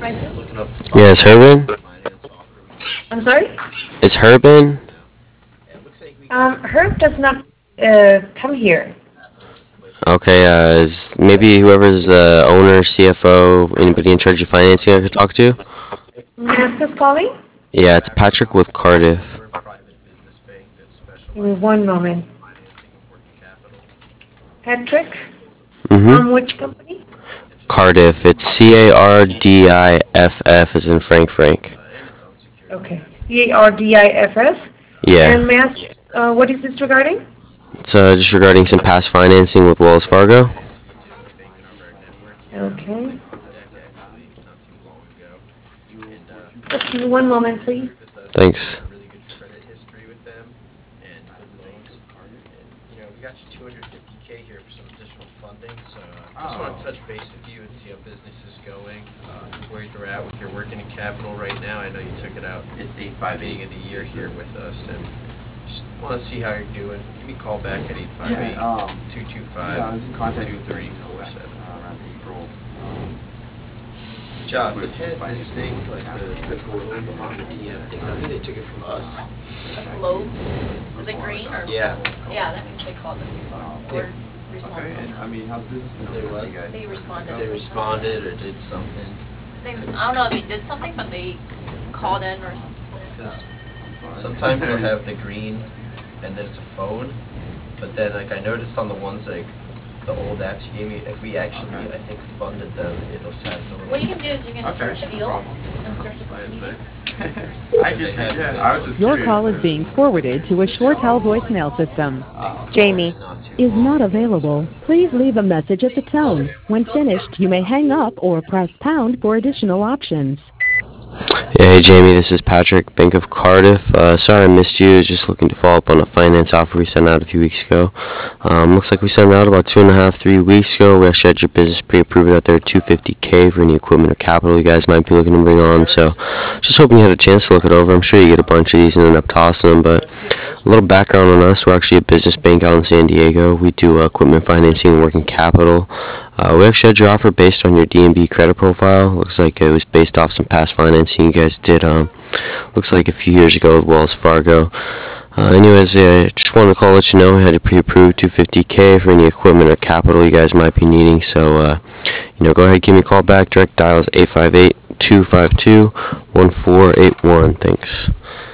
Yeah, it's Herbin. I'm sorry? It's Herbin. Herb does not come here. Okay, is maybe whoever's the owner, CFO, anybody in charge of financing I could talk to? Master's calling? Yeah, it's Patrick with Cardiff. Give me one moment. Patrick? Mm-hmm. From which company? Cardiff. It's Cardiff, as in Frank Frank. Okay. CARDIFF. Yeah. And may I ask, what is this regarding? It's just regarding some past financing with Wells Fargo. Okay. Just give me one moment, please. Thanks. Globe? Is it green or? Yeah, that means they called us before. Or responded. They responded. I don't know if they did something, but they called in or something. What you can do is you can search fields and search the meeting. Your call is being forwarded to a ShoreTel voicemail system. Jamie is not available. Please leave a message at the tone. When finished, you may hang up or press pound for additional options. Yeah, hey Jamie, this is Patrick, Bank of Cardiff. Sorry I missed you. Just looking to follow up on a finance offer we sent out a few weeks ago. Looks like we sent it out about 2.5, 3 weeks ago. We actually had your business pre-approved out there at 250K for any equipment or capital you guys might be looking to bring on. So, just hoping you had a chance to look it over. I'm sure you get a bunch of these and end up tossing them, but a little background on us. We're actually a business bank out in San Diego. We do equipment financing and working capital. We actually had your offer based on your DNB credit profile. Looks like it was based off some past financing you guys did. Looks like a few years ago with Wells Fargo. Anyways, just wanted to call let you know we had a pre-approved 250K for any equipment or capital you guys might be needing. So, go ahead, give me a call back. Direct dial is 858-252-1481. Thanks.